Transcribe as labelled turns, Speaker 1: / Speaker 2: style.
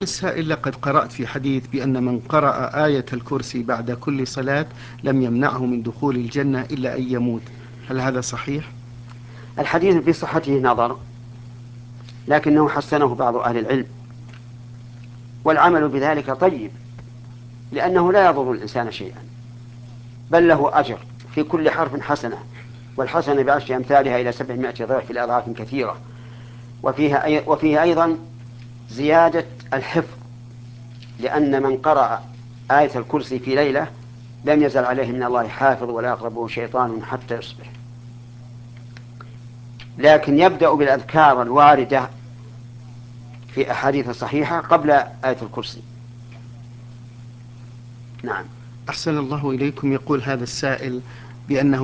Speaker 1: السائل: لقد قرأت في حديث بأن من قرأ آية الكرسي بعد كل صلاة لم يمنعه من دخول الجنة إلا أن يموت، هل هذا صحيح؟
Speaker 2: الحديث في صحته نظر، لكنه حسنه بعض أهل العلم، والعمل بذلك طيب، لأنه لا يضر الإنسان شيئا، بل له أجر في كل حرف حسنة، والحسنة بعشر أمثالها إلى 700 ضعف إلى أضعاف كثيرة. وفيه أيضا زيادة الحفظ، لأن من قرأ آية الكرسي في ليلة لم يزل عليه من الله حافظ ولا يقربه شيطان حتى يصبح. لكن يبدأ بالأذكار الواردة في أحاديث صحيحة قبل آية الكرسي. نعم.
Speaker 1: أحسن الله إليكم. يقول هذا السائل بأنه